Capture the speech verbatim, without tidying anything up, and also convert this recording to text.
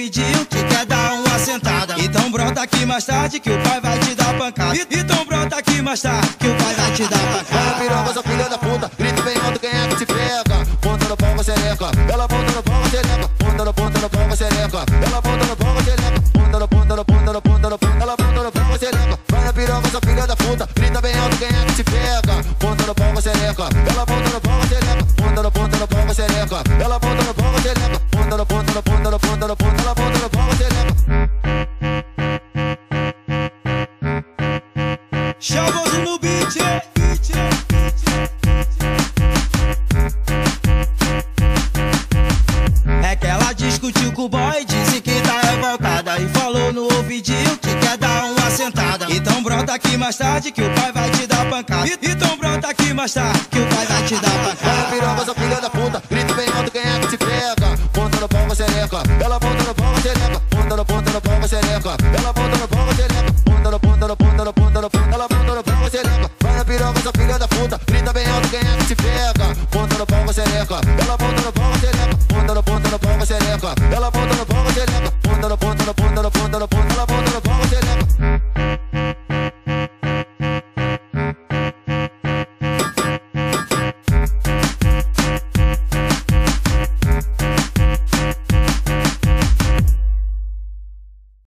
ouvidinho que quer dar uma sentada. Então brota aqui mais tarde que o pai vai te dar pancada. E- Então brota aqui mais tarde que o pai vai te dar Vai pancada. na piroca, sua filha da puta, grita bem alto, quem é que te pega? Ponta no pau, xereca, ela ponta no pau, xereca. Ponta no ponta no pau, xereca, ela ponta no pau, xereca. Ponta no ponta no ponta no ponta no ponta, ela ponta no pau, xereca. Vai na piroca, sua filha da puta, grita bem alto, quem é que te pega? Ponta no pau, xereca, ela ponta no pau, xereca. Ponta no ponta no pau, xereca, ela ponta no pau, xereca. Ponta no ponta no ponta no ponta no ponta, ela ponta no pau, xereca. Chavoso no beat, é que ela discutiu com o boy, disse que tá revoltada e falou no ouvidinho que quer dar uma sentada. Então brota aqui mais tarde que o pai vai te dar pancada. E- Então brota aqui mais tarde que o pai vai te dar Vai na pancada. piroca, sua filha da puta, grita bem alto, quem é que te pega? Ponta no pau, xereca, ela ponta no pau, xereca. Ponta no ponta no pau, xereca, ela ponta no pau, xereca. Ponta no ponta no ponta no ponta no ponta, ela ponta no pau, xereca. Vai na piroca, sua filha da puta, grita bem alto, quem é que te pega? Ponta no pau, xereca, ela ponta no pau, xereca. Ponta no ponta no pau, xereca, ela ponta no pau, xereca. Ponta no ponta no ponta no ponta no ponta, ela ponta